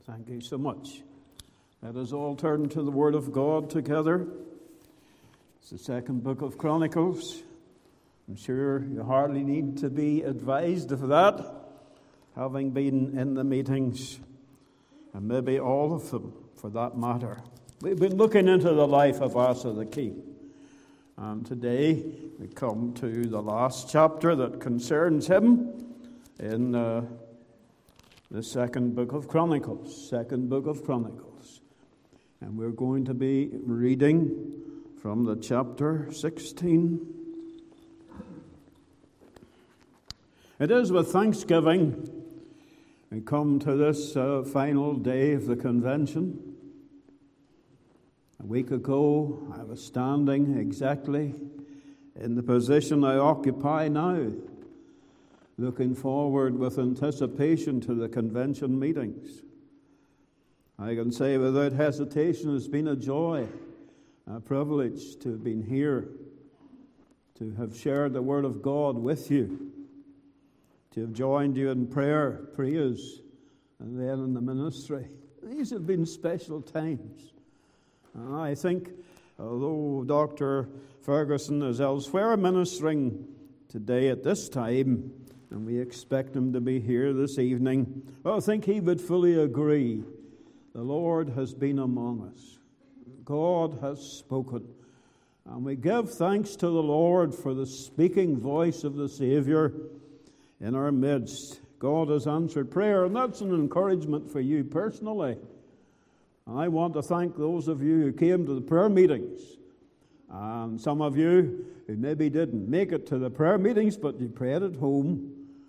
Thank you so much. Let us all turn to the Word of God together. It's the second book of Chronicles. I'm sure you hardly need to be advised of that, having been in the meetings, and maybe all of them for that matter. We've been looking into the life of Asa the king. And today we come to the last chapter that concerns him in the second book of Chronicles. And we're going to be reading from the chapter 16. It is with thanksgiving we come to this final day of the convention. A week ago, I was standing exactly in the position I occupy now, looking forward with anticipation to the convention meetings. I can say without hesitation it's been a joy, a privilege to have been here, to have shared the Word of God with you, to have joined you in prayer, praise, and then in the ministry. These have been special times. And I think, although Dr. Ferguson is elsewhere ministering today at this time, and we expect him to be here this evening, I think he would fully agree. The Lord has been among us. God has spoken. And we give thanks to the Lord for the speaking voice of the Savior in our midst. God has answered prayer, and that's an encouragement for you personally. And I want to thank those of you who came to the prayer meetings. And some of you who maybe didn't make it to the prayer meetings, but you prayed at home.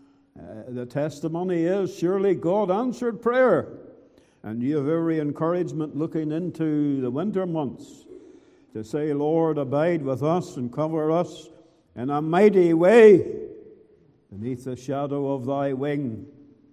The testimony is surely God answered prayer. And you have every encouragement looking into the winter months to say, Lord, abide with us and cover us in a mighty way beneath the shadow of thy wing.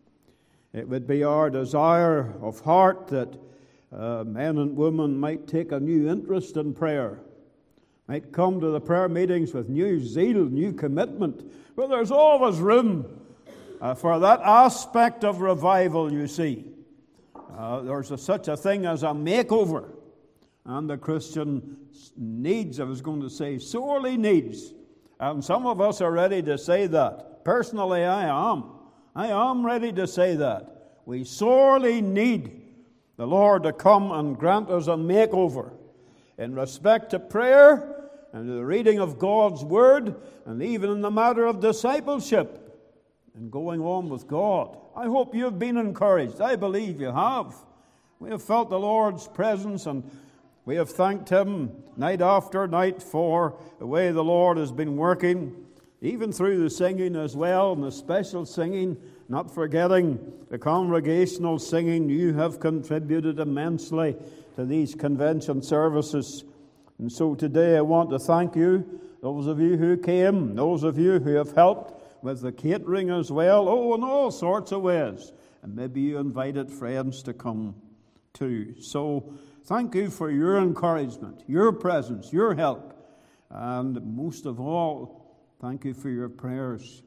It would be our desire of heart that men and women might take a new interest in prayer, might come to the prayer meetings with new zeal, new commitment. But there's always room for that aspect of revival, you see. There's such a thing as a makeover. And the Christian needs, I was going to say, sorely needs. And some of us are ready to say that. Personally, I am. I am ready to say that. We sorely need the Lord to come and grant us a makeover in respect to prayer and to the reading of God's Word, and even in the matter of discipleship and going on with God. I hope you've been encouraged. I believe you have. We have felt the Lord's presence, and we have thanked Him night after night for the way the Lord has been working, even through the singing as well, and the special singing, not forgetting the congregational singing. You have contributed immensely to these convention services. And so today I want to thank you, those of you who came, those of you who have helped with the catering as well, in all sorts of ways. And maybe you invited friends to come too. So thank you for your encouragement, your presence, your help. And most of all, thank you for your prayers.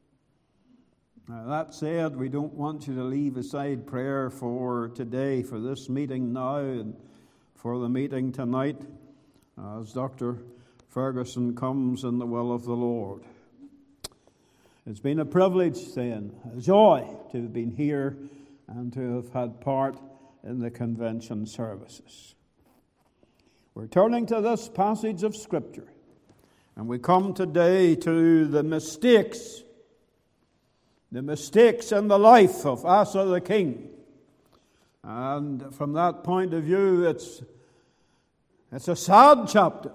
Now, that said, we don't want you to leave aside prayer for today, for this meeting now, and for the meeting tonight, as Dr. Ferguson comes in the will of the Lord. It's been a privilege, then, a joy to have been here and to have had part in the convention services. We're turning to this passage of Scripture, and we come today to the mistakes in the life of Asa the king. And from that point of view, it's a sad chapter.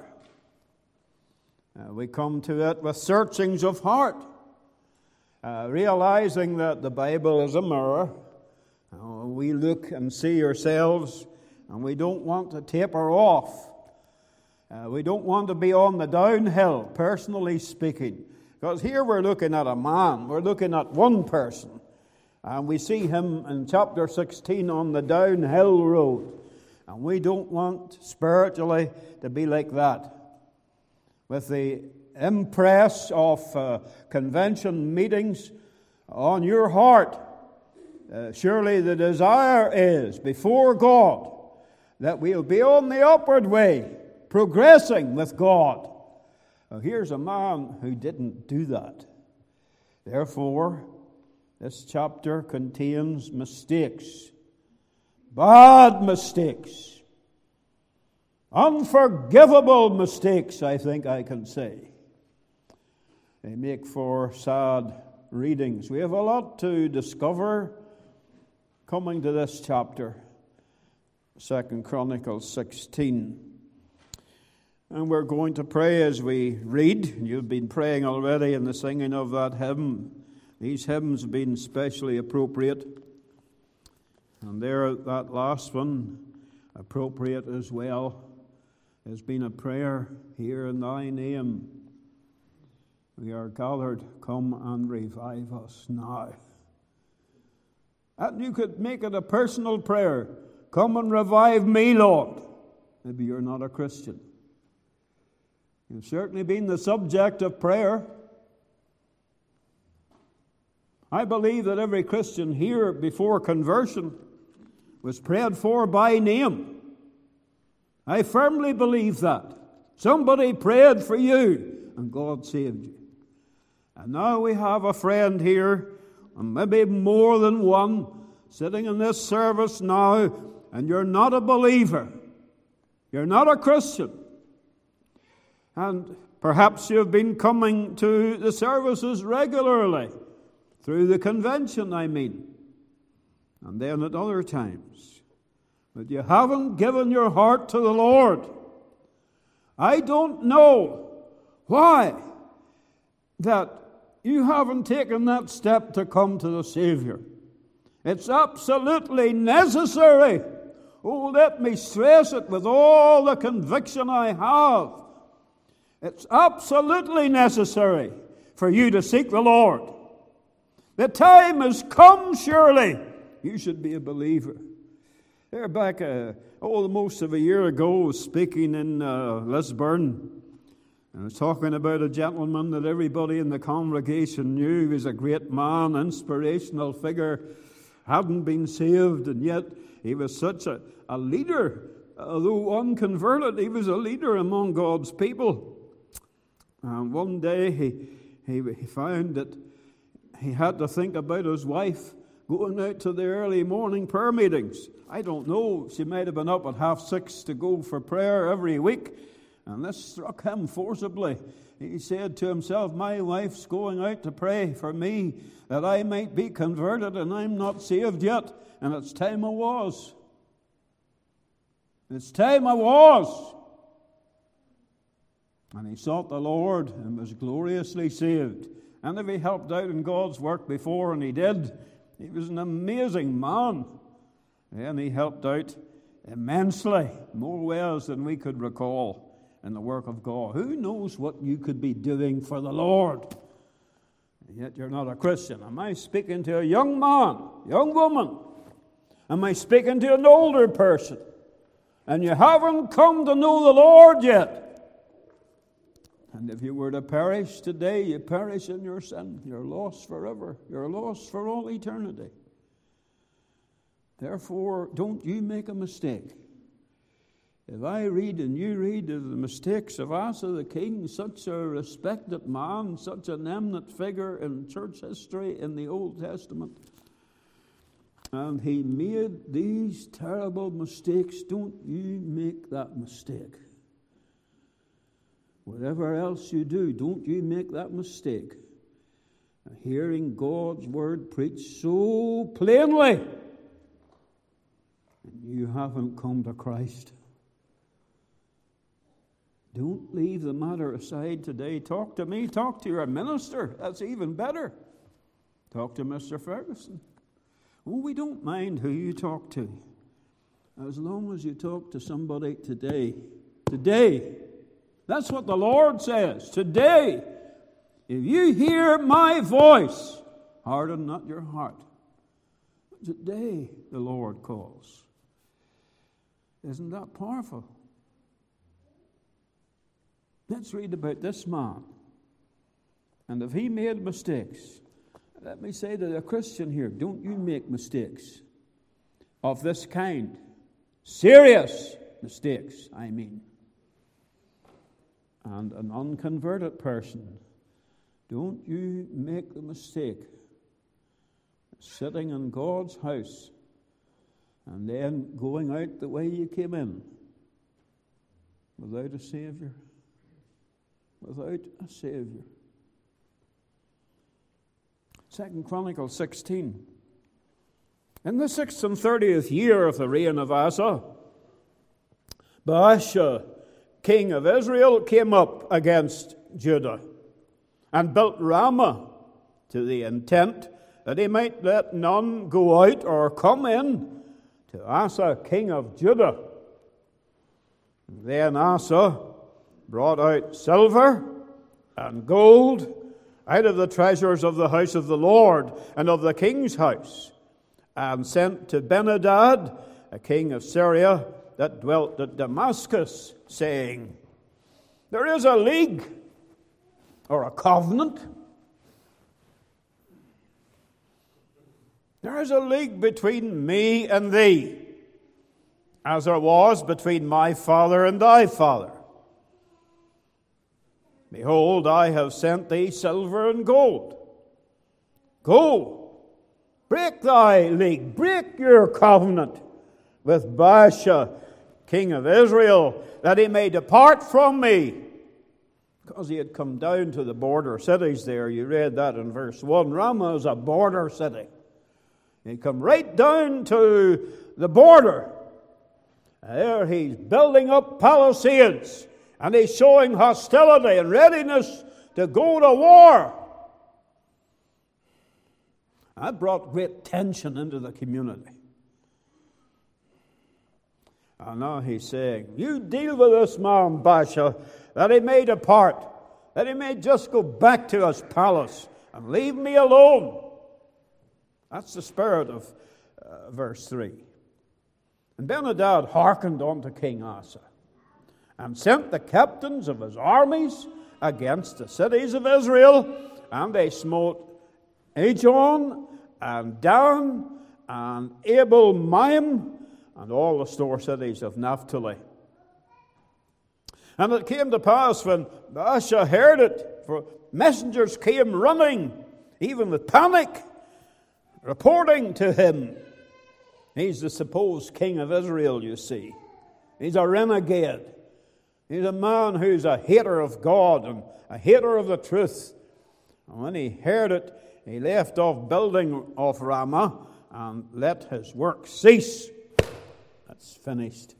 We come to it with searchings of heart. Realizing that the Bible is a mirror, we look and see ourselves, and we don't want to taper off. We don't want to be on the downhill, personally speaking. Because here we're looking at a man, we're looking at one person, and we see him in chapter 16 on the downhill road. And we don't want spiritually to be like that. With the impress of convention meetings on your heart, surely the desire is before God that we'll be on the upward way, progressing with God. Now, here's a man who didn't do that. Therefore, this chapter contains mistakes, bad mistakes, unforgivable mistakes, I think I can say. They make for sad readings. We have a lot to discover coming to this chapter, 2 Chronicles 16. And we're going to pray as we read. You've been praying already in the singing of that hymn. These hymns have been especially appropriate. And there, that last one, appropriate as well, has been a prayer here in thy name. We are gathered, come and revive us now. And you could make it a personal prayer. Come and revive me, Lord. Maybe you're not a Christian. You've certainly been the subject of prayer. I believe that every Christian here before conversion was prayed for by name. I firmly believe that. Somebody prayed for you and God saved you. And now we have a friend here, and maybe more than one, sitting in this service now, and you're not a believer. You're not a Christian. And perhaps you've been coming to the services regularly, through the convention, I mean, and then at other times. But you haven't given your heart to the Lord. I don't know why that you haven't taken that step to come to the Savior. It's absolutely necessary. Oh, let me stress it with all the conviction I have. It's absolutely necessary for you to seek the Lord. The time has come, surely. You should be a believer. There back, most of a year ago, I was speaking in Lisburn. I was talking about a gentleman that everybody in the congregation knew. He was a great man, inspirational figure, hadn't been saved, and yet he was such a leader. Although unconverted, he was a leader among God's people. And one day he found that he had to think about his wife going out to the early morning prayer meetings. I don't know, she might have been up at 6:30 to go for prayer every week. And this struck him forcibly. He said to himself, my wife's going out to pray for me that I might be converted, and I'm not saved yet. And it's time I was. It's time I was. And he sought the Lord and was gloriously saved. And if he helped out in God's work before, and he did, he was an amazing man. And he helped out immensely, more ways than we could recall, in the work of God. Who knows what you could be doing for the Lord? And yet you're not a Christian. Am I speaking to a young man, young woman? Am I speaking to an older person? And you haven't come to know the Lord yet. And if you were to perish today, you perish in your sin. You're lost forever. You're lost for all eternity. Therefore, don't you make a mistake. If I read and you read of the mistakes of Asa the king, such a respected man, such an eminent figure in church history in the Old Testament, and he made these terrible mistakes, don't you make that mistake. Whatever else you do, don't you make that mistake. Hearing God's word preached so plainly, and you haven't come to Christ. Don't leave the matter aside today. Talk to me. Talk to your minister. That's even better. Talk to Mr. Ferguson. Oh, we don't mind who you talk to, as long as you talk to somebody today. Today. That's what the Lord says. Today. If you hear my voice, harden not your heart. Today the Lord calls. Isn't that powerful? Let's read about this man. And if he made mistakes, Let me say to the Christian here, don't you make mistakes of this kind. Serious mistakes, I mean. And an unconverted person, don't you make the mistake of sitting in God's house and then going out the way you came in without a Savior. Without a Savior. 2 Chronicles 16. In the 36th year of the reign of Asa, Baasha, king of Israel, came up against Judah and built Ramah to the intent that he might let none go out or come in to Asa, king of Judah. Then Asa brought out silver and gold out of the treasures of the house of the Lord and of the king's house, and sent to Ben-Hadad, a king of Syria, that dwelt at Damascus, saying, there is a league, or a covenant. There is a league between me and thee, as there was between my father and thy father. Behold, I have sent thee silver and gold. Go, break thy league, break your covenant with Baasha, king of Israel, that he may depart from me. Because he had come down to the border cities there. You read that in verse 1. Ramah is a border city. He'd come right down to the border. There he's building up palisades. And he's showing hostility and readiness to go to war. That brought great tension into the community. And now he's saying, you deal with this man, Baasha, that he may depart, that he may just go back to his palace and leave me alone. That's the spirit of verse 3. And Ben-Hadad hearkened unto King Asa, and sent the captains of his armies against the cities of Israel, and they smote Ijon, and Dan, and Abel-maim, and all the store cities of Naphtali. And it came to pass when Baasha heard it, for messengers came running, even with panic, reporting to him. He's the supposed king of Israel, you see. He's a renegade. He's a man who's a hater of God and a hater of the truth. And when he heard it, he left off building of Ramah and let his work cease. That's finished.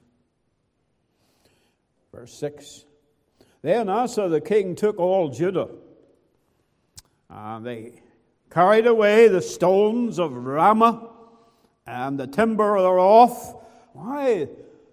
Verse 6. Then Asa the king took all Judah, and they carried away the stones of Ramah and the timber thereof. Why?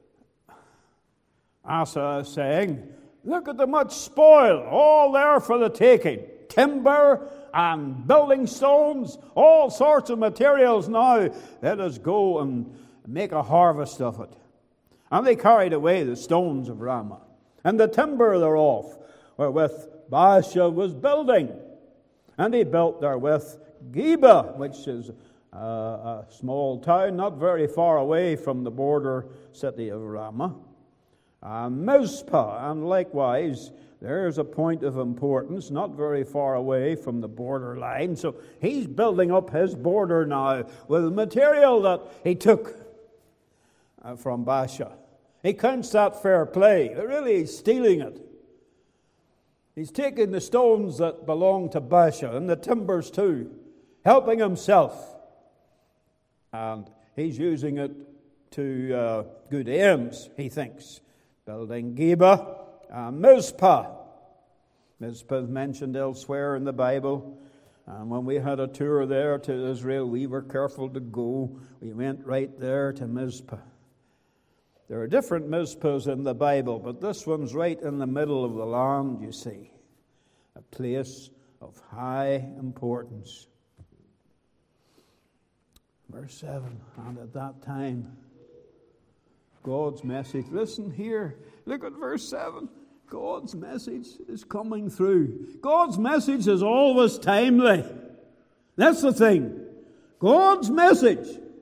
Asa is saying, look at the much spoil, all there for the taking. Timber and building stones, all sorts of materials now. Let us go and make a harvest of it. And they carried away the stones of Ramah, and the timber thereof, wherewith Baasha was building. And he built therewith Geba, which is a small town not very far away from the border city of Ramah. Mizpah, and likewise, there's a point of importance, not very far away from the border line. So he's building up his border now with material that he took from Baasha. He counts that fair play, but really he's stealing it. He's taking the stones that belong to Baasha and the timbers too, helping himself. And he's using it to good ends, he thinks. Building Geba and Mizpah. Mizpah is mentioned elsewhere in the Bible. And when we had a tour there to Israel, we were careful to go. We went right there to Mizpah. There are different Mizpahs in the Bible, but this one's right in the middle of the land, you see. A place of high importance. Verse 7, and at that time, God's message. Listen here. Look at verse 7. God's message is coming through. God's message is always timely. That's the thing. God's message,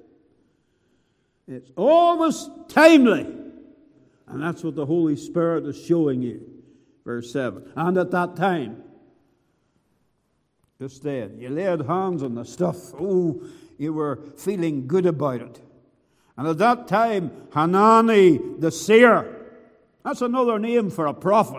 it's always timely. And that's what the Holy Spirit is showing you. Verse 7. And at that time, just then, you laid hands on the stuff. Oh, you were feeling good about it. And at that time, Hanani the seer, that's another name for a prophet.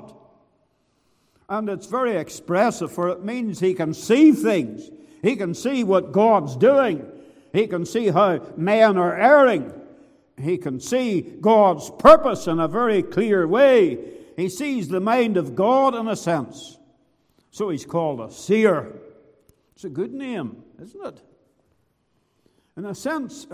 And it's very expressive, for it means he can see things. He can see what God's doing. He can see how men are erring. He can see God's purpose in a very clear way. He sees the mind of God in a sense. So he's called a seer. It's a good name, isn't it? In a sense,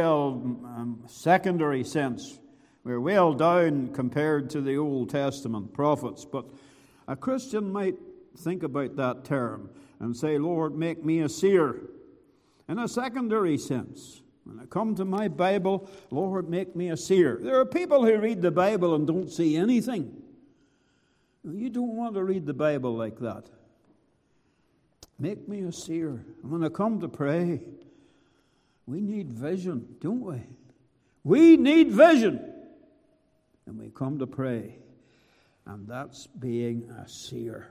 secondary sense, we're well down compared to the Old Testament prophets. But a Christian might think about that term and say, Lord, make me a seer. In a secondary sense, when I come to my Bible, Lord, make me a seer. There are people who read the Bible and don't see anything. You don't want to read the Bible like that. Make me a seer. And when I come to pray, we need vision, don't we? We need vision. And we come to pray. And that's being a seer.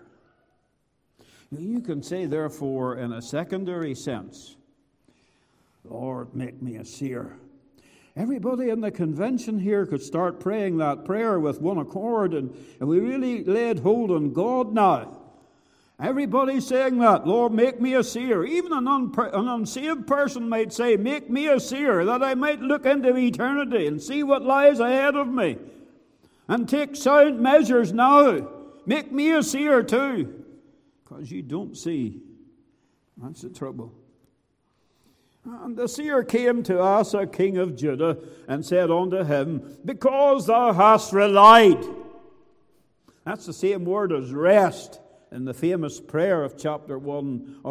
You can say, therefore, in a secondary sense, Lord, make me a seer. Everybody in the convention here could start praying that prayer with one accord, and we really laid hold on God now. Everybody's saying that, Lord, make me a seer. Even an unsaved person might say, make me a seer, that I might look into eternity and see what lies ahead of me, and take sound measures now. Make me a seer too. Because you don't see. That's the trouble. And the seer came to Asa, king of Judah, and said unto him, because thou hast relied. That's the same word as rest in the famous prayer of chapter 14,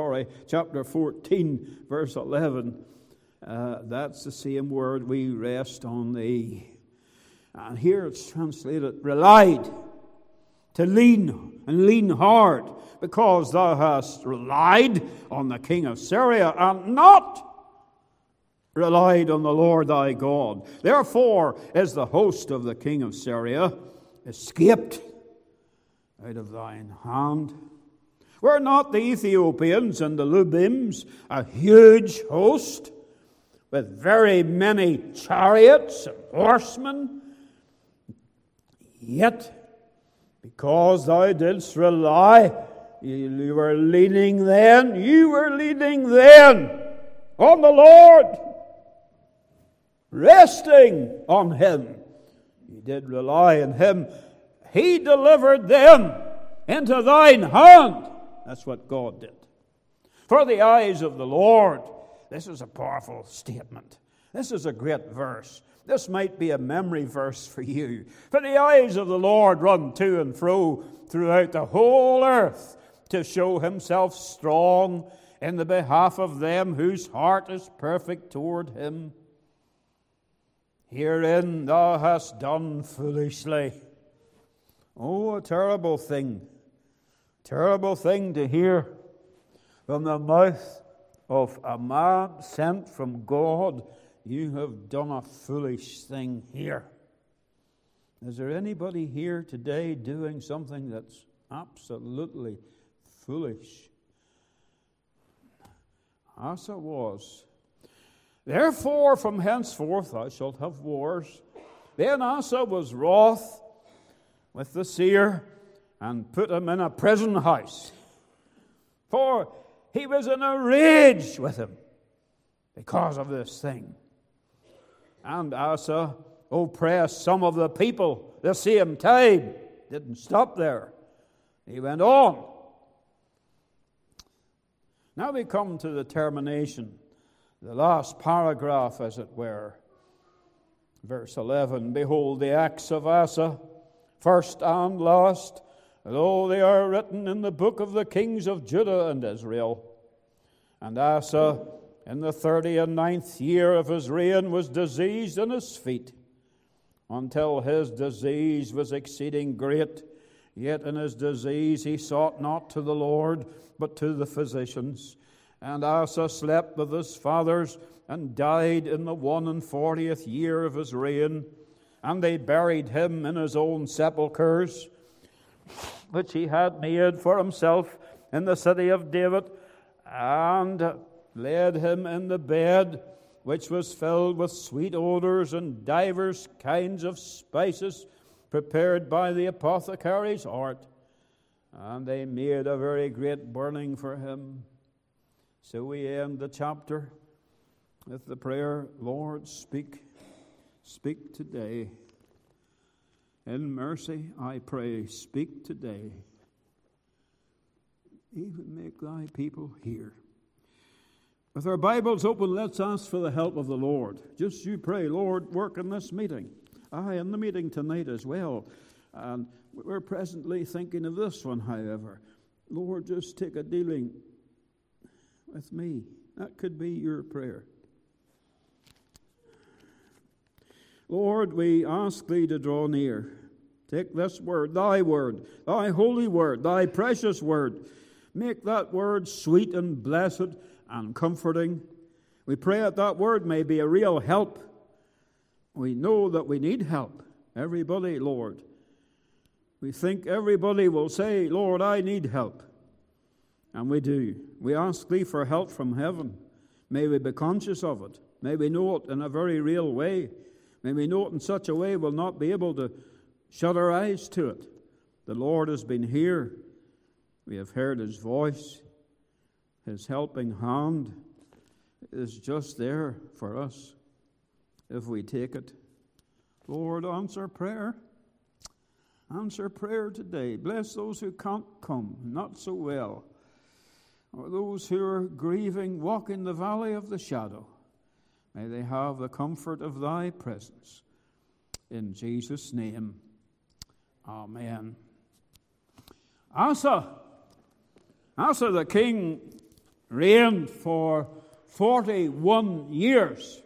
verse 11. That's the same word, we rest on thee. And here it's translated, relied. To lean, and lean hard, because thou hast relied on the king of Syria, and not relied on the Lord thy God. Therefore is the host of the king of Syria escaped out of thine hand. Were not the Ethiopians and the Lubims a huge host, with very many chariots and horsemen? Yet, because thou didst rely, you were leaning then on the Lord, resting on Him. You did rely on Him. He delivered them into thine hand. That's what God did. For the eyes of the Lord, this is a powerful statement. This is a great verse. This might be a memory verse for you. For the eyes of the Lord run to and fro throughout the whole earth to show Himself strong in the behalf of them whose heart is perfect toward Him. Herein thou hast done foolishly. Oh, a terrible thing to hear from the mouth of a man sent from God. You have done a foolish thing here. Is there anybody here today doing something that's absolutely foolish? Asa was. Therefore, from henceforth thou shalt have wars. Then Asa was wroth with the seer and put him in a prison house. For he was in a rage with him because of this thing. And Asa oppressed some of the people the same time. Didn't stop there. He went on. Now we come to the termination, the last paragraph, as it were. Verse 11, behold, the acts of Asa, first and last, though they are written in the book of the kings of Judah and Israel. And Asa, in the 39th year of his reign, was diseased in his feet, until his disease was exceeding great. Yet in his disease he sought not to the Lord, but to the physicians. And Asa slept with his fathers and died in the 41st year of his reign. And they buried him in his own sepulchres, which he had made for himself in the city of David, and laid him in the bed which was filled with sweet odors and divers kinds of spices prepared by the apothecary's art. And they made a very great burning for him. So we end the chapter with the prayer, Lord, speak today. In mercy, I pray, speak today. Even make thy people hear. With our Bibles open, let's ask for the help of the Lord. Just you pray, Lord, work in this meeting. In the meeting tonight as well. And we're presently thinking of this one, however. Lord, just take a dealing with me. That could be your prayer. Lord, we ask thee to draw near. Take this word, thy holy word, thy precious word. Make that word sweet and blessed and comforting. We pray that word may be a real help. We know that we need help. Everybody, Lord. We think everybody will say, Lord, I need help. And we do. We ask thee for help from heaven. May we be conscious of it. May we know it in a very real way. May we know it in such a way we'll not be able to shut our eyes to it. The Lord has been here. We have heard his voice. His helping hand is just there for us if we take it. Lord, answer prayer. Answer prayer today. Bless those who can't come, not so well, or those who are grieving, walk in the valley of the shadow. May they have the comfort of thy presence. In Jesus' name, amen. Asa the king reigned for 41 years.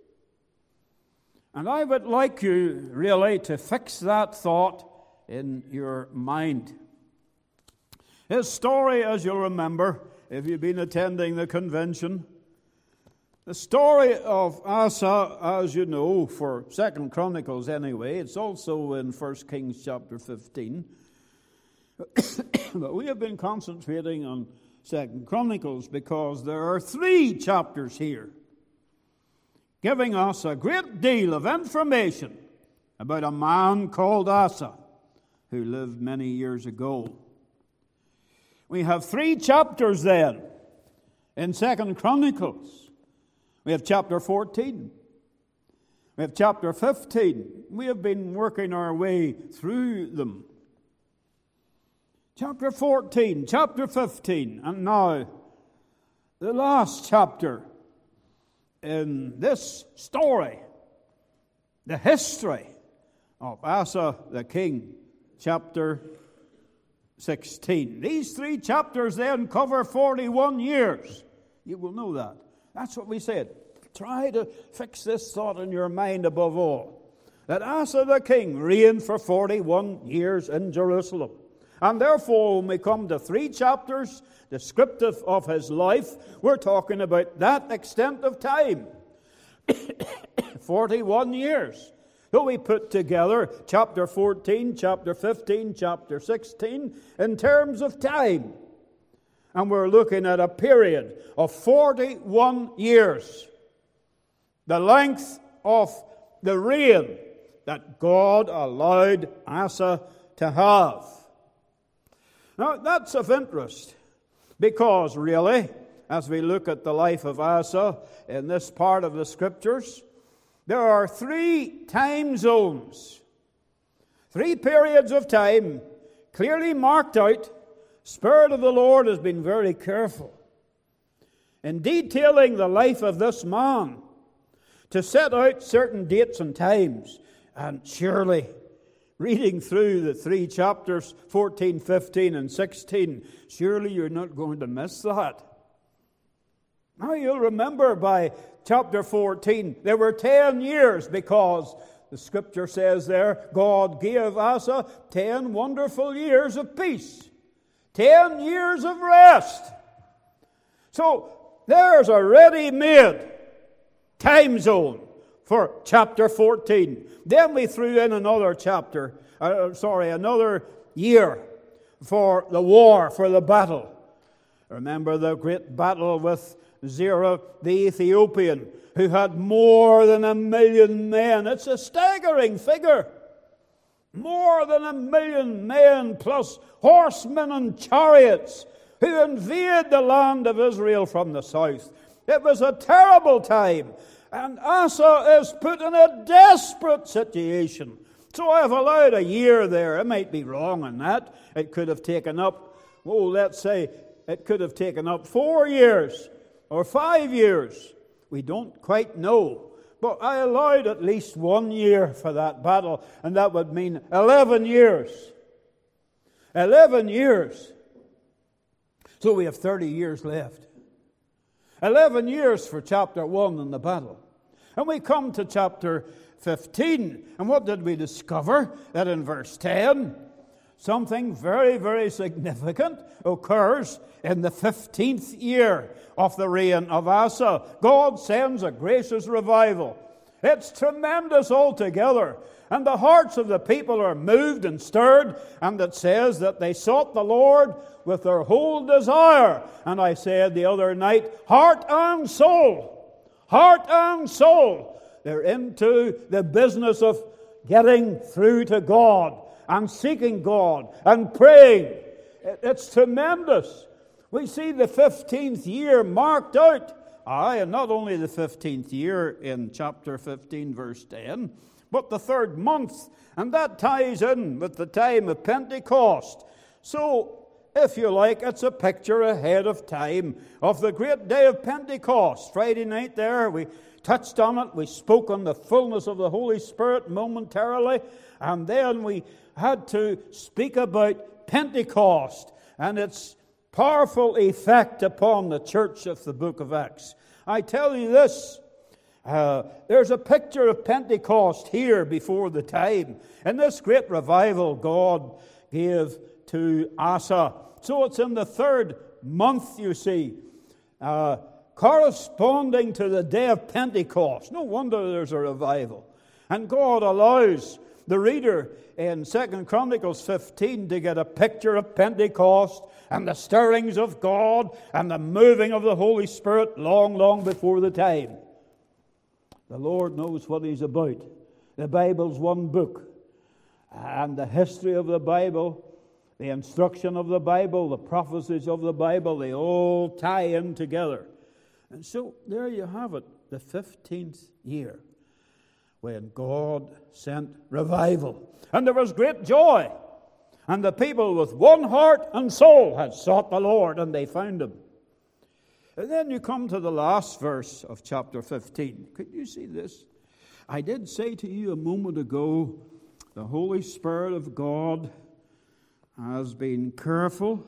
And I would like you really to fix that thought in your mind. His story, as you'll remember, if you've been attending the convention, the story of Asa, as you know, for 2 Chronicles anyway, it's also in 1 Kings chapter 15. But we have been concentrating on 2 Chronicles because there are 3 chapters here giving us a great deal of information about a man called Asa who lived many years ago. We have 3 chapters then in 2 Chronicles. We have chapter 14. We have chapter 15. We have been working our way through them. Chapter 14, chapter 15, and now the last chapter in this story, the history of Asa the king, chapter 16. These 3 chapters then cover 41 years. You will know that. That's what we said. Try to fix this thought in your mind above all. That Asa the king reigned for 41 years in Jerusalem. And therefore, when we come to 3 chapters descriptive of his life, we're talking about that extent of time. 41 years. So we put together chapter 14, chapter 15, chapter 16 in terms of time. And we're looking at a period of 41 years. The length of the reign that God allowed Asa to have. Now, that's of interest because, really, as we look at the life of Asa in this part of the Scriptures, there are 3 time zones, 3 periods of time clearly marked out. Spirit of the Lord has been very careful in detailing the life of this man to set out certain dates and times. And surely, reading through the 3 chapters, 14, 15, and 16, surely you're not going to miss that. Now you'll remember by chapter 14, there were 10 years because the Scripture says there, God gave Asa 10 wonderful years of peace. 10 years of rest. So there's a ready-made time zone for chapter 14. Then we threw in another another year for the war, for the battle. Remember the great battle with Zerah the Ethiopian, who had more than 1 million men. It's a staggering figure. More than 1 million men, plus horsemen and chariots, who invade the land of Israel from the south. It was a terrible time. And Asa is put in a desperate situation. So I've allowed a year there. I might be wrong on that. It could have taken up, let's say, it could have taken up 4 years or 5 years. We don't quite know. But I allowed at least 1 year for that battle, and that would mean 11 years. 11 years. So we have 30 years left. 11 years for chapter 1 in the battle. And we come to chapter 15. And what did we discover? That in verse 10, something very, very significant occurs in the 15th year of the reign of Asa. God sends a gracious revival. It's tremendous altogether. And the hearts of the people are moved and stirred. And it says that they sought the Lord with their whole desire. And I said the other night, heart and soul. Heart and soul. They're into the business of getting through to God and seeking God and praying. It's tremendous. We see the 15th year marked out. And not only the 15th year in chapter 15, verse 10, but the 3rd month. And that ties in with the time of Pentecost. So, if you like, it's a picture ahead of time of the great day of Pentecost. Friday night there, we touched on it. We spoke on the fullness of the Holy Spirit momentarily. And then we had to speak about Pentecost and its powerful effect upon the church of the book of Acts. I tell you this, there's a picture of Pentecost here before the time. And this great revival God gave to Asa. So it's in the 3rd month, you see, corresponding to the day of Pentecost. No wonder there's a revival. And God allows the reader in 2 Chronicles 15 to get a picture of Pentecost and the stirrings of God and the moving of the Holy Spirit long, long before the time. The Lord knows what He's about. The Bible's one book. And the history of the Bible, the instruction of the Bible, the prophecies of the Bible, they all tie in together. And so there you have it, the 15th year, when God sent revival. And there was great joy. And the people with one heart and soul had sought the Lord, and they found Him. And then you come to the last verse of chapter 15. Could you see this? I did say to you a moment ago, the Holy Spirit of God has been careful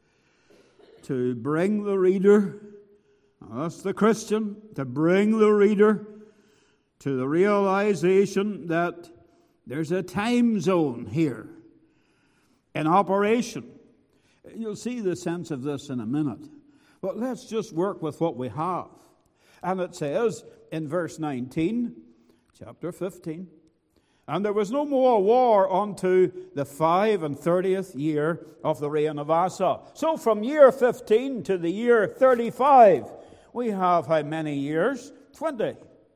to bring the reader, us the Christian, to bring the reader to the realization that there's a time zone here in operation. You'll see the sense of this in a minute. But let's just work with what we have. And it says in verse 19, chapter 15, and there was no more war unto the 35th year of the reign of Asa. So from year 15 to the year 35, we have how many years? 20.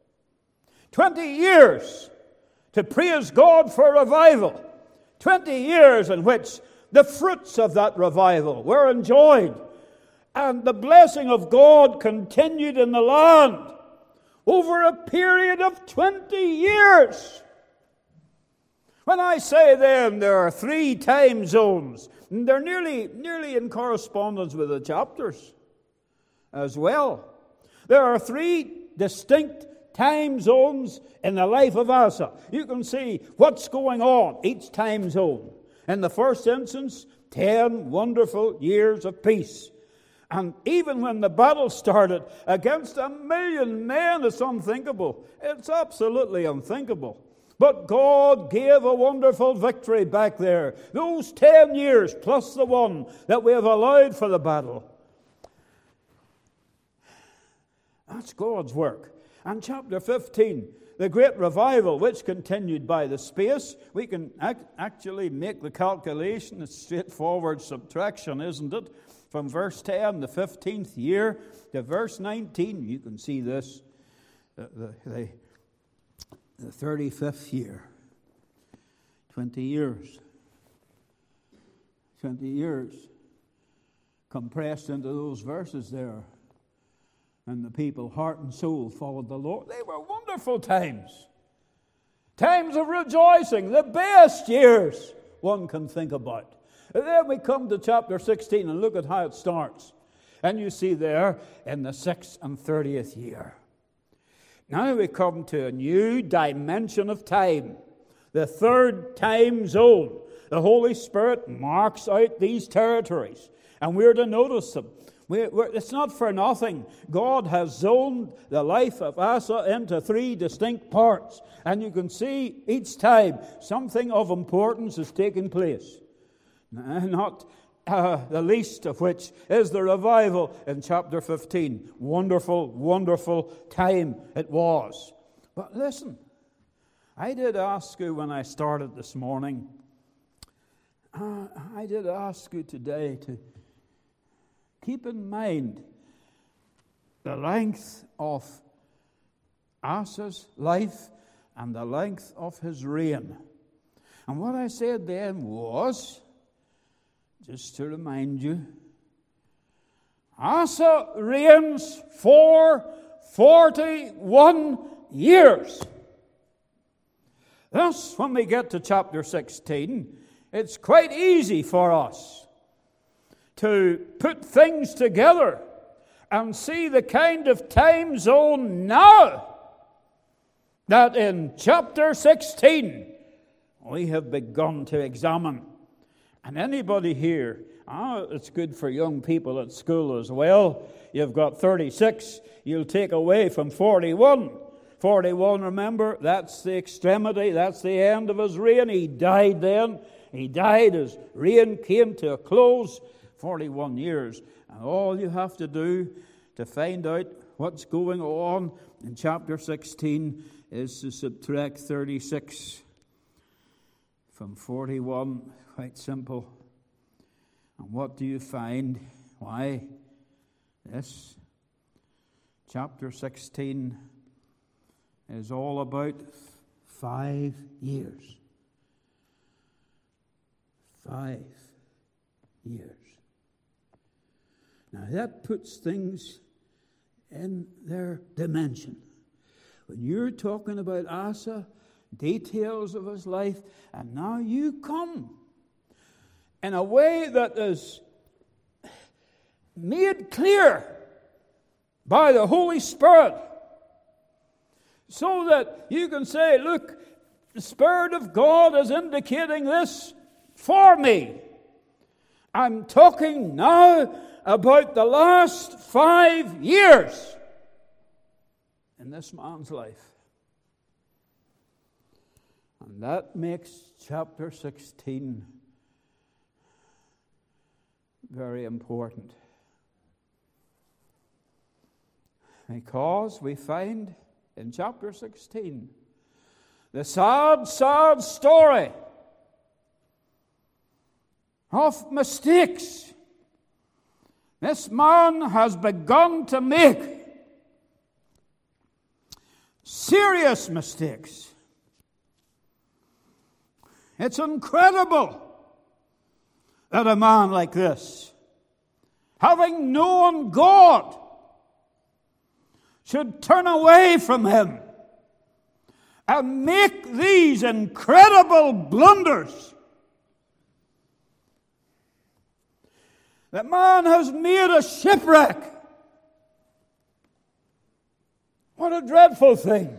20 years to praise God for revival. 20 years in which the fruits of that revival were enjoyed. And the blessing of God continued in the land over a period of 20 years. When I say then there are 3 time zones, they're nearly in correspondence with the chapters as well. There are 3 distinct time zones in the life of Asa. You can see what's going on each time zone. In the first instance, 10 wonderful years of peace. And even when the battle started against 1 million men, it's unthinkable. It's absolutely unthinkable. But God gave a wonderful victory back there. Those 10 years plus the one that we have allowed for the battle. That's God's work. And chapter 15, the great revival, which continued by the space. We can actually make the calculation. It's straightforward subtraction, isn't it? From verse 10, the 15th year, to verse 19, you can see this, the 35th year. 20 years. 20 years compressed into those verses there. And the people, heart and soul, followed the Lord. They were wonderful times. Times of rejoicing. The best years one can think about. And then we come to chapter 16 and look at how it starts. And you see there, in the 6th and 30th year. Now we come to a new dimension of time. The third time zone. The Holy Spirit marks out these territories. And we're to notice them. It's not for nothing. God has zoned the life of Asa into 3 distinct parts. And you can see each time something of importance is taking place. Not the least of which is the revival in chapter 15. Wonderful, wonderful time it was. But listen, I did ask you when I started this morning, I did ask you today to keep in mind the length of Asa's life and the length of his reign. And what I said then was, just to remind you, Asa reigns for 41 years. Thus, when we get to chapter 16, it's quite easy for us to put things together and see the kind of time zone now that in chapter 16 we have begun to examine. And anybody here, it's good for young people at school as well. You've got 36, you'll take away from 41. 41, remember, that's the extremity, that's the end of his reign. He died then. He died, his reign came to a close. 41 years. And all you have to do to find out what's going on in chapter 16 is to subtract 36 from 41. Quite simple. And what do you find? Why? This chapter 16 is all about 5 years. 5 years. Now that puts things in their dimension. When you're talking about Asa, details of his life, and now you come in a way that is made clear by the Holy Spirit, so that you can say, look, the Spirit of God is indicating this for me. I'm talking now about the last 5 years in this man's life. And that makes chapter 16 very important. Because we find in chapter 16 the sad, sad story of mistakes this man has begun to make. Serious mistakes. It's incredible that a man like this, having known God, should turn away from Him and make these incredible blunders. That man has made a shipwreck. What a dreadful thing.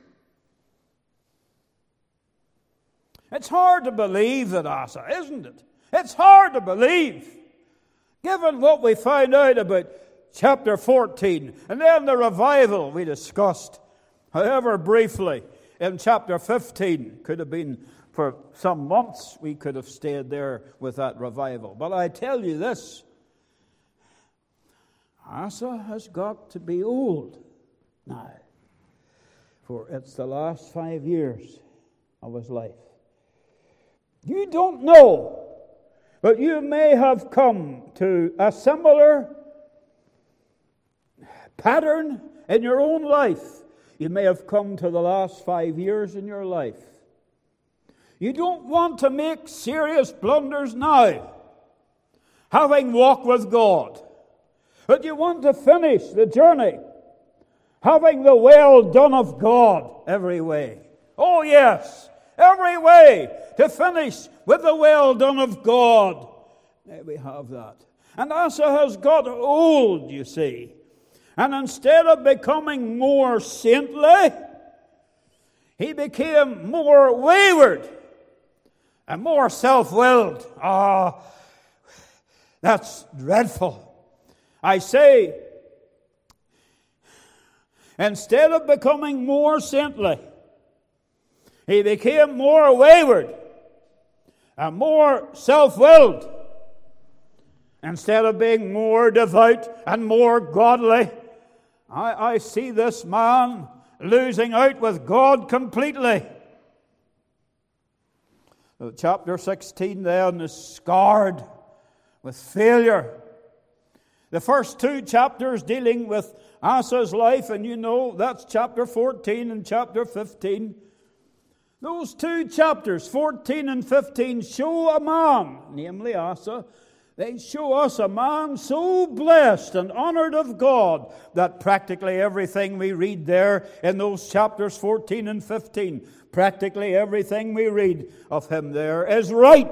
It's hard to believe that Asa, isn't it? It's hard to believe, given what we find out about chapter 14, and then the revival we discussed, however briefly, in chapter 15. Could have been for some months we could have stayed there with that revival. But I tell you this, Asa has got to be old. now. For it's the last 5 years of his life. You don't know, but you may have come to a similar pattern in your own life. You may have come to the last 5 years in your life. You don't want to make serious blunders now, having walked with God. But you want to finish the journey, having the well done of God every way. Oh yes, every way to finish with the well done of God. May we have that. And Asa has got old, you see. And instead of becoming more saintly, he became more wayward and more self-willed. That's dreadful. I say, instead of becoming more saintly, he became more wayward and more self-willed. Instead of being more devout and more godly, I see this man losing out with God completely. Chapter 16 then is scarred with failure. The first 2 chapters dealing with Asa's life, and you know that's chapter 14 and chapter 15. Those 2 chapters, 14 and 15, show a man, namely Asa. They show us a man so blessed and honored of God that practically everything we read there in those chapters 14 and 15, practically everything we read of him there is right.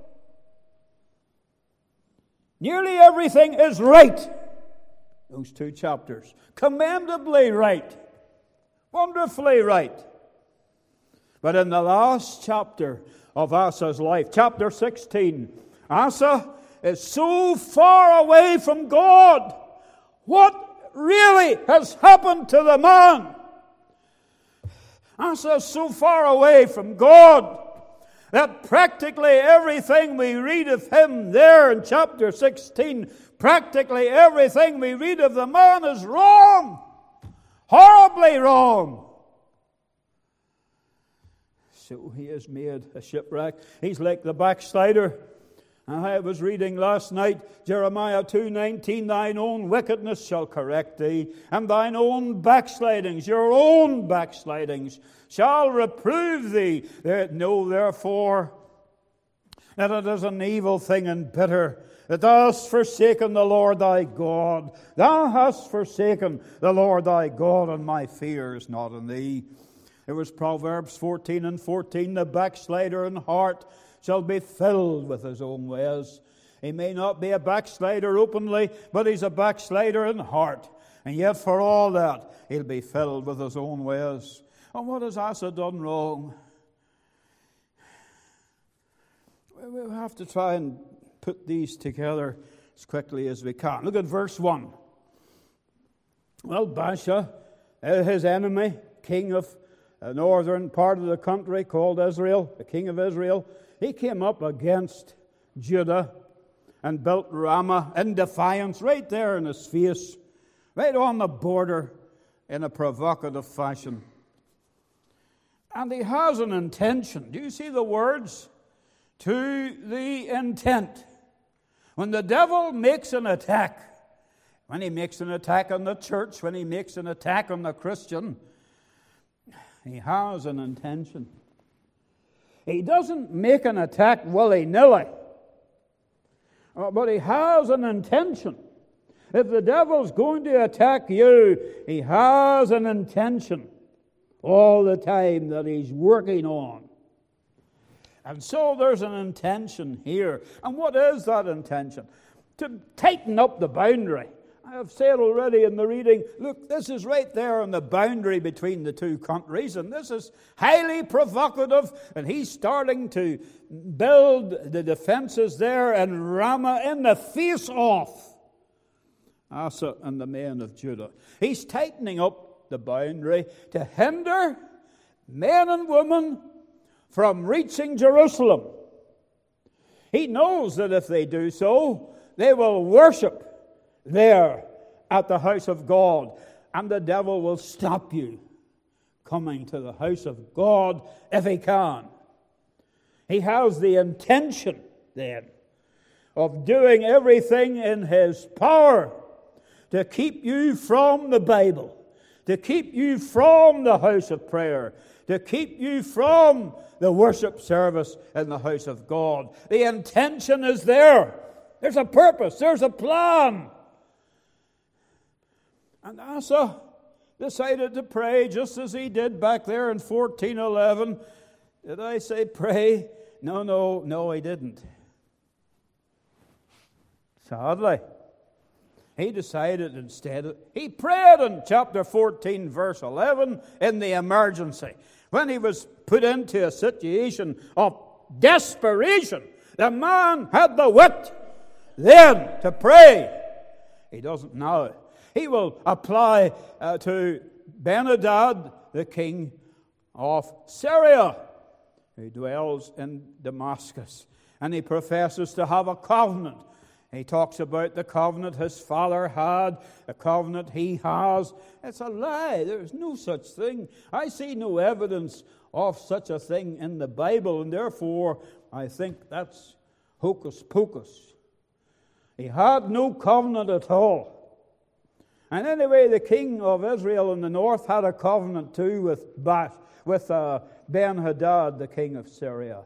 Nearly everything is right. Those 2 chapters. Commendably right. Wonderfully right. But in the last chapter of Asa's life, chapter 16, Asa is so far away from God. What really has happened to the man? Asa is so far away from God that practically everything we read of him there in chapter 16, practically everything we read of the man is wrong. Horribly wrong. So he is made a shipwreck. He's like the backslider. I was reading last night, Jeremiah 2:19, thine own wickedness shall correct thee, and thine own backslidings, your own backslidings, shall reprove thee. Know therefore that it is an evil thing and bitter, that thou hast forsaken the Lord thy God. Thou hast forsaken the Lord thy God, and my fear is not in thee. It was Proverbs 14 and 14, the backslider in heart shall be filled with his own ways. He may not be a backslider openly, but he's a backslider in heart. And yet for all that, he'll be filled with his own ways. And what has Asa done wrong? We'll have to try and put these together as quickly as we can. Look at verse 1. Well, Baasha, his enemy, king of a northern part of the country called Israel, the king of Israel, he came up against Judah and built Ramah in defiance right there in his face, right on the border in a provocative fashion. And he has an intention. Do you see the words? To the intent. When the devil makes an attack, when he makes an attack on the church, when he makes an attack on the Christian, he has an intention. He doesn't make an attack willy-nilly, but he has an intention. If the devil's going to attack you, he has an intention all the time that he's working on. And so there's an intention here. And what is that intention? To tighten up the boundary. I have said already in the reading, look, this is right there on the boundary between the 2 countries, and this is highly provocative, and he's starting to build the defenses there in Ramah in the face of Asa and the men of Judah. He's tightening up the boundary to hinder men and women from reaching Jerusalem. He knows that if they do so, they will worship there at the house of God. And the devil will stop you coming to the house of God if he can. He has the intention then of doing everything in his power to keep you from the Bible, to keep you from the house of prayer, to keep you from the worship service in the house of God. The intention is there. There's a purpose. There's a plan. And Asa decided to pray just as he did back there in 1411. Did I say pray? No, he didn't. Sadly, he decided instead, he prayed in chapter 14, verse 11, in the emergency. When he was put into a situation of desperation, the man had the wit then to pray. He doesn't now. He will apply to Ben-Hadad, the king of Syria, who dwells in Damascus. And he professes to have a covenant. He talks about the covenant his father had, the covenant he has. It's a lie. There's no such thing. I see no evidence of such a thing in the Bible, and therefore I think that's hocus pocus. He had no covenant at all. And anyway, the king of Israel in the north had a covenant too with Ben-Hadad, the king of Syria.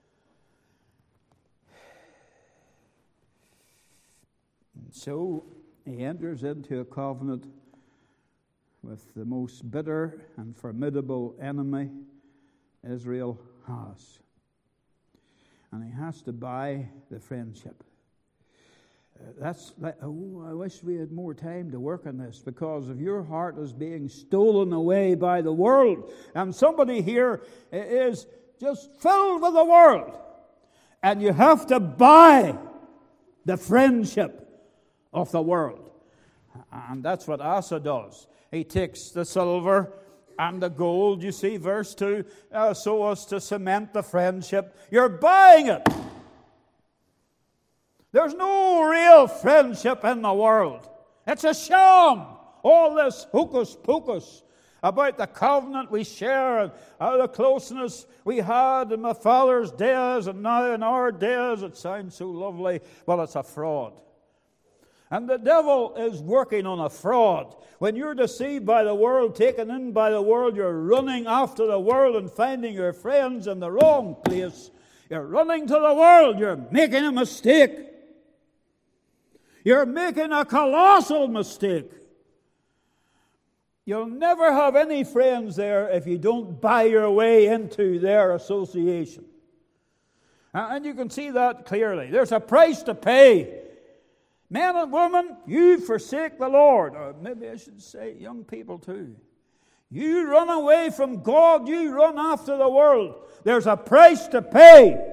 And so he enters into a covenant with the most bitter and formidable enemy Israel has. And he has to buy the friendship. I wish we had more time to work on this, because if your heart is being stolen away by the world, and somebody here is just filled with the world, and you have to buy the friendship of the world. And that's what Asa does. He takes the silver and the gold, you see, verse 2, so as to cement the friendship. You're buying it. There's no real friendship in the world. It's a sham. All this hocus pocus about the covenant we share and the closeness we had in my father's days and now in our days, it sounds so lovely. Well, it's a fraud. And the devil is working on a fraud. When you're deceived by the world, taken in by the world, you're running after the world and finding your friends in the wrong place. You're running to the world. You're making a mistake. You're making a colossal mistake. You'll never have any friends there if you don't buy your way into their association. And you can see that clearly. There's a price to pay. Men and women, you forsake the Lord. Or maybe I should say young people too. You run away from God. You run after the world. There's a price to pay.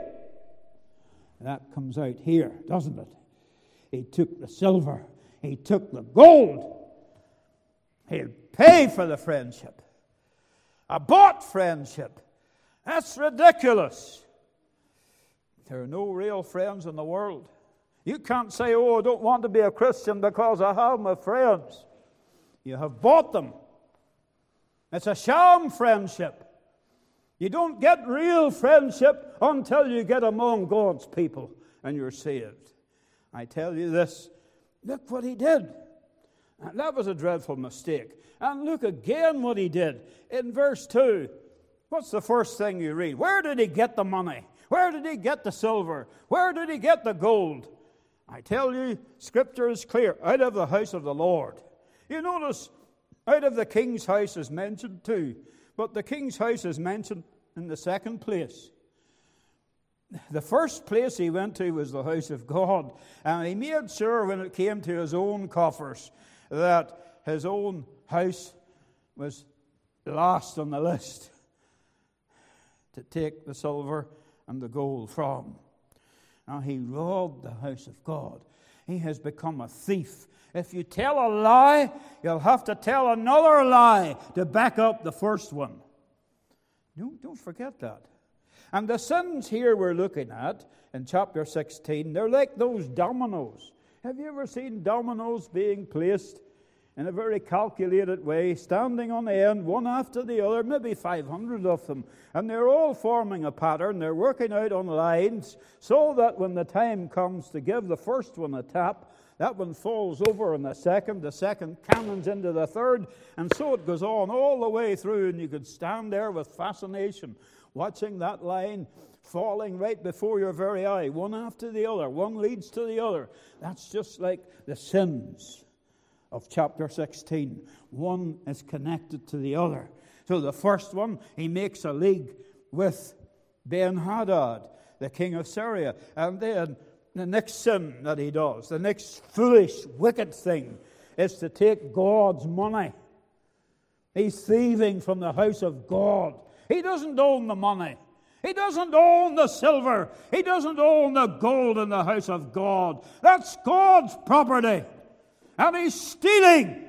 That comes out here, doesn't it? He took the silver. He took the gold. He'll pay for the friendship. A bought friendship. That's ridiculous. There are no real friends in the world. You can't say, I don't want to be a Christian because I have my friends. You have bought them. It's a sham friendship. You don't get real friendship until you get among God's people and you're saved. I tell you this, look what he did. And that was a dreadful mistake. And look again what he did. In verse 2, what's the first thing you read? Where did he get the money? Where did he get the silver? Where did he get the gold? I tell you, Scripture is clear. Out of the house of the Lord. You notice, out of the king's house is mentioned too. But the king's house is mentioned in the second place. The first place he went to was the house of God. And he made sure when it came to his own coffers that his own house was last on the list to take the silver and the gold from. Now he robbed the house of God. He has become a thief. If you tell a lie, you'll have to tell another lie to back up the first one. Don't forget that. And the sins here we're looking at in chapter 16, they're like those dominoes. Have you ever seen dominoes being placed in a very calculated way, standing on the end, one after the other, maybe 500 of them. And they're all forming a pattern. They're working out on lines so that when the time comes to give the first one a tap, that one falls over on the second cannons into the third, and so it goes on all the way through, and you could stand there with fascination watching that line falling right before your very eye, one after the other. One leads to the other. That's just like the sins of chapter 16. One is connected to the other. So the first one, he makes a league with Ben-Hadad, the king of Syria. And then the next sin that he does, the next foolish, wicked thing, is to take God's money. He's thieving from the house of God. He doesn't own the money. He doesn't own the silver. He doesn't own the gold in the house of God. That's God's property. And he's stealing.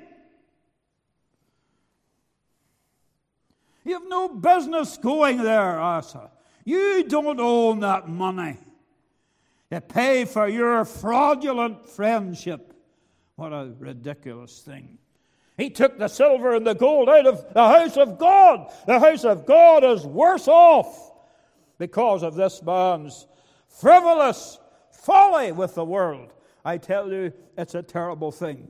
You have no business going there, Asa. You don't own that money to pay for your fraudulent friendship. What a ridiculous thing. He took the silver and the gold out of the house of God. The house of God is worse off because of this man's frivolous folly with the world. I tell you, it's a terrible thing.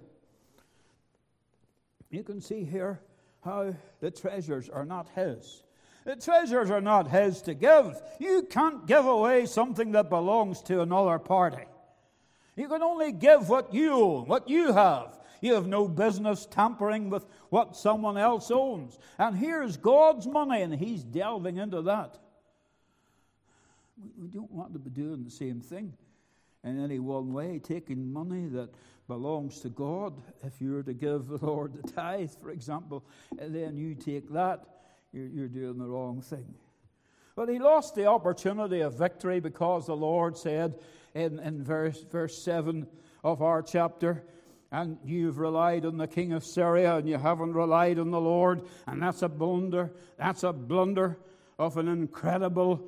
You can see here how the treasures are not his. The treasures are not his to give. You can't give away something that belongs to another party. You can only give what you own, what you have. You have no business tampering with what someone else owns. And here's God's money, and he's delving into that. We don't want to be doing the same thing in any one way, taking money that belongs to God. If you were to give the Lord the tithe, for example, and then you take that, you're doing the wrong thing. But he lost the opportunity of victory because the Lord said in verse 7 of our chapter, and you've relied on the king of Syria and you haven't relied on the Lord, and that's a blunder. That's a blunder of an incredible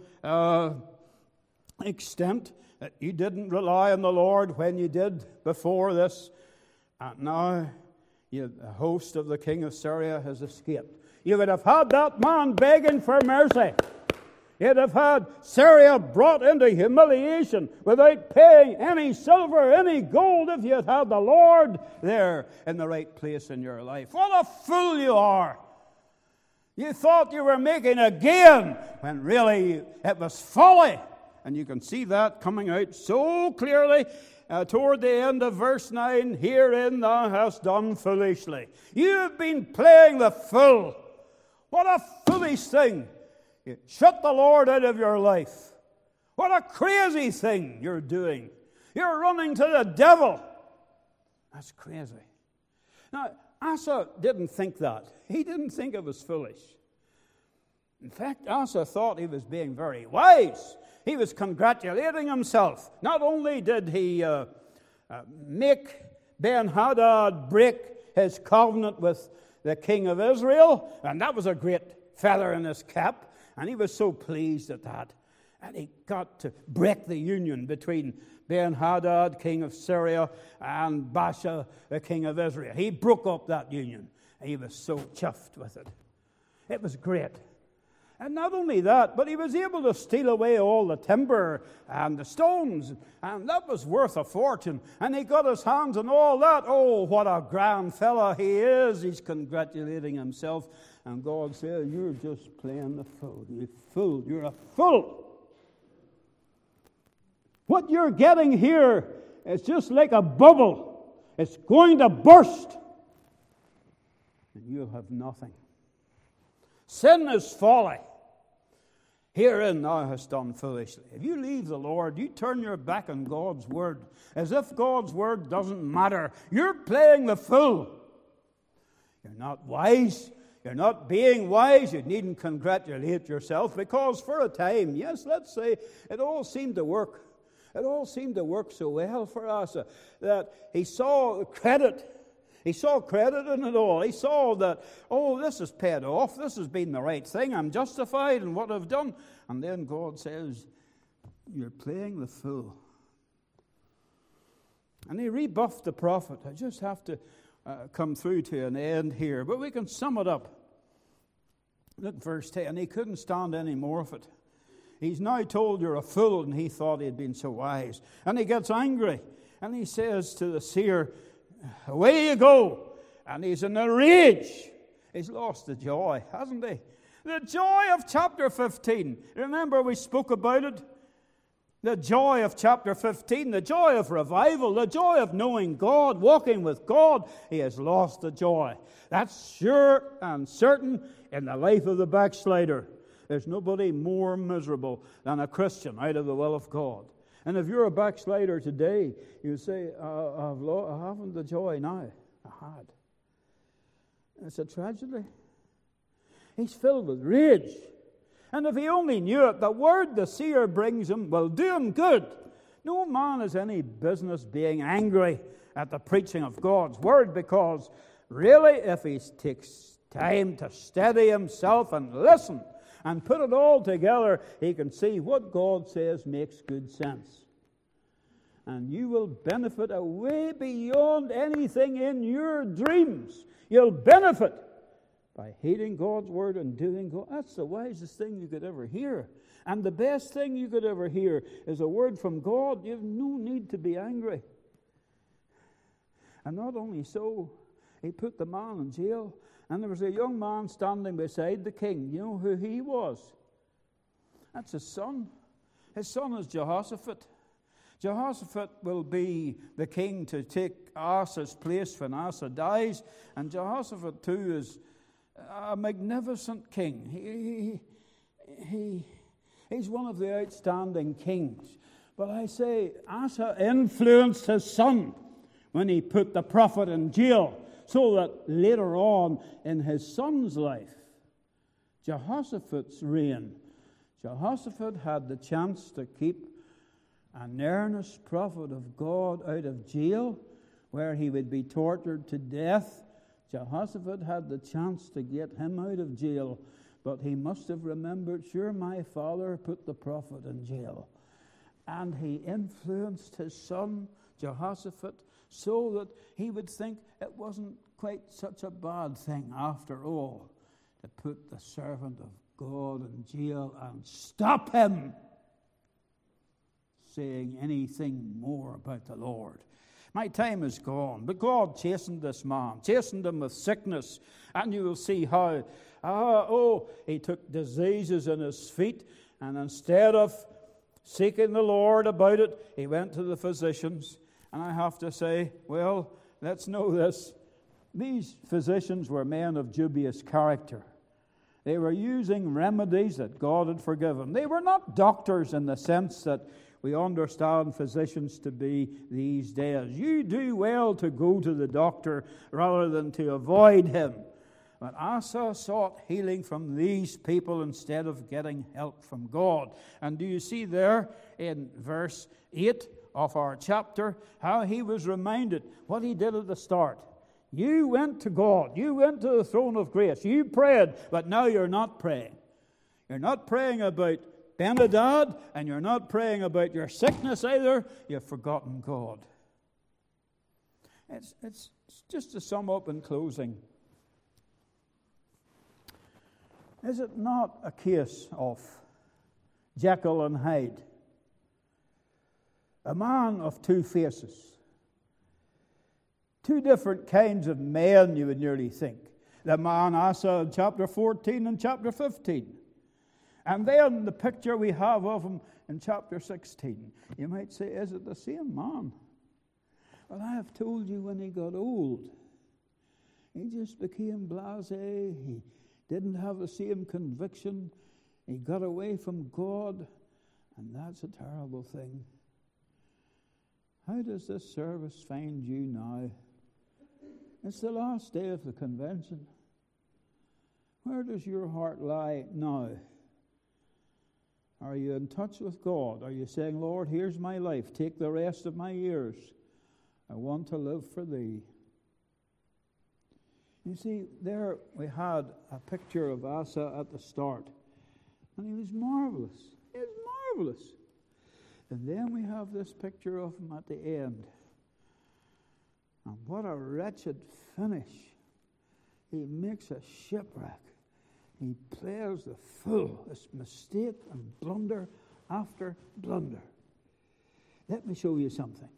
extent, that you didn't rely on the Lord when you did before this. And now the host of the king of Syria has escaped. You would have had that man begging for mercy. You'd have had Syria brought into humiliation without paying any silver, any gold, if you had had the Lord there in the right place in your life. What a fool you are! You thought you were making a gain when really it was folly. And you can see that coming out so clearly toward the end of verse 9. Herein thou hast done foolishly. You have been playing the fool. What a foolish thing. You shut the Lord out of your life. What a crazy thing you're doing. You're running to the devil. That's crazy. Now, Asa didn't think that. He didn't think it was foolish. In fact, Asa thought he was being very wise. He was congratulating himself. Not only did he make Ben-Hadad break his covenant with the king of Israel, and that was a great feather in his cap, and he was so pleased at that. And he got to break the union between Ben-Hadad, king of Syria, and Baasha, the king of Israel. He broke up that union. He was so chuffed with it. It was great. And not only that, but he was able to steal away all the timber and the stones, and that was worth a fortune. And he got his hands on all that. Oh, what a grand fella he is. He's congratulating himself. And God said, you're just playing the fool. You fool. You're a fool. What you're getting here is just like a bubble. It's going to burst. And you'll have nothing. Sin is folly. Herein thou hast done foolishly. If you leave the Lord, you turn your back on God's word, as if God's word doesn't matter. You're playing the fool. You're not wise. You're not being wise. You needn't congratulate yourself, because for a time, yes, let's say, it all seemed to work. It all seemed to work so well for us that he saw credit. He saw credit in it all. He saw that, oh, this is paid off. This has been the right thing. I'm justified in what I've done. And then God says, you're playing the fool. And he rebuffed the prophet. I just have to come through to an end here, but we can sum it up. Look, verse 10. He couldn't stand any more of it. He's now told you're a fool, and he thought he'd been so wise. And he gets angry, and he says to the seer, away you go. And he's in a rage. He's lost the joy, hasn't he? The joy of chapter 15. Remember we spoke about it? The joy of chapter 15, the joy of revival, the joy of knowing God, walking with God. He has lost the joy. That's sure and certain in the life of the backslider. There's nobody more miserable than a Christian out of the will of God. And if you're a backslider today, you say, I haven't the joy now. I had. It's a tragedy. He's filled with rage. And if he only knew it, the word the seer brings him will do him good. No man has any business being angry at the preaching of God's word, because really, if he takes time to steady himself and listen and put it all together, he can see what God says makes good sense. And you will benefit way beyond anything in your dreams. You'll benefit by heeding God's word and doing God. That's the wisest thing you could ever hear. And the best thing you could ever hear is a word from God. You have no need to be angry. And not only so, he put the man in jail. And there was a young man standing beside the king. You know who he was? That's his son. His son is Jehoshaphat. Jehoshaphat will be the king to take Asa's place when Asa dies. And Jehoshaphat too is a magnificent king. He's one of the outstanding kings. But I say, Asa influenced his son when he put the prophet in jail, so that later on in his son's life, Jehoshaphat's reign, Jehoshaphat had the chance to keep an earnest prophet of God out of jail, where he would be tortured to death. Jehoshaphat had the chance to get him out of jail, but he must have remembered, sure, my father put the prophet in jail. And he influenced his son, Jehoshaphat, so that he would think it wasn't quite such a bad thing after all to put the servant of God in jail and stop him saying anything more about the Lord. My time is gone, but God chastened this man, chastened him with sickness, and you will see how, he took diseases in his feet, and instead of seeking the Lord about it, he went to the physicians. And I have to say, well, let's know this. These physicians were men of dubious character. They were using remedies that God had forgiven. They were not doctors in the sense that we understand physicians to be these days. You do well to go to the doctor rather than to avoid him. But Asa sought healing from these people instead of getting help from God. And do you see there in verse 8 of our chapter how he was reminded what he did at the start? You went to God. You went to the throne of grace. You prayed, but now you're not praying. You're not praying about Ben-Hadad, and you're not praying about your sickness either. You've forgotten God. It's just to sum up in closing. Is it not a case of Jekyll and Hyde? A man of two faces. Two different kinds of men, you would nearly think. The man Asa in chapter 14 and chapter 15. And then the picture we have of him in chapter 16. You might say, is it the same man? Well, I have told you when he got old, he just became blasé. He didn't have the same conviction. He got away from God. And that's a terrible thing. How does this service find you now? It's the last day of the convention. Where does your heart lie now? Are you in touch with God? Are you saying, Lord, here's my life. Take the rest of my years. I want to live for Thee. You see, there we had a picture of Asa at the start. And he was marvelous. He was marvelous. And then we have this picture of him at the end. And what a wretched finish. He makes a shipwreck. He plays the fool. It's mistake and blunder after blunder. Let me show you something.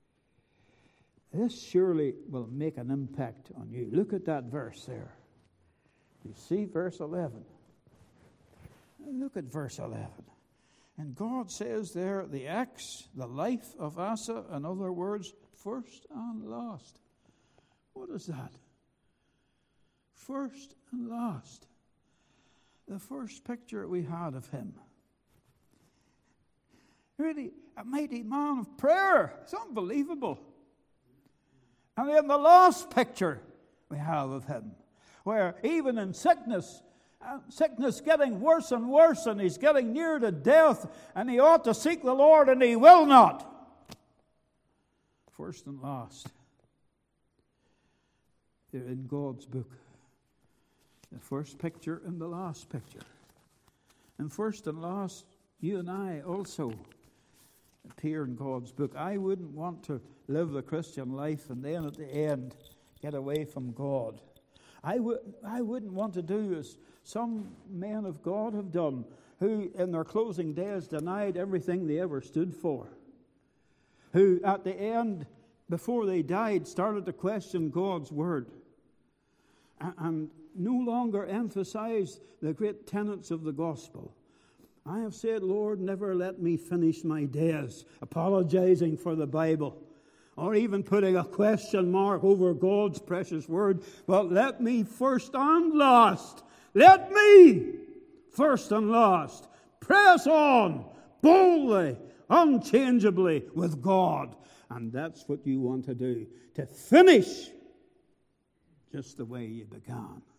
This surely will make an impact on you. Look at that verse there. You see verse 11. Look at verse 11. And God says there, the life of Asa, in other words, first and last. What is that? First and last. The first picture we had of him. Really, a mighty man of prayer. It's unbelievable. And then the last picture we have of him, where even in sickness getting worse and worse, and he's getting near to death, and he ought to seek the Lord, and he will not. First and last. They're in God's book. The first picture and the last picture. And first and last, you and I also appear in God's book. I wouldn't want to live the Christian life and then at the end get away from God. I wouldn't want to do as some men of God have done, who in their closing days denied everything they ever stood for, who at the end, before they died, started to question God's word and no longer emphasized the great tenets of the gospel. I have said, Lord, never let me finish my days apologizing for the Bible or even putting a question mark over God's precious word, but let me first and last, let me first and last press on boldly, unchangeably with God. And that's what you want to do, to finish just the way you began.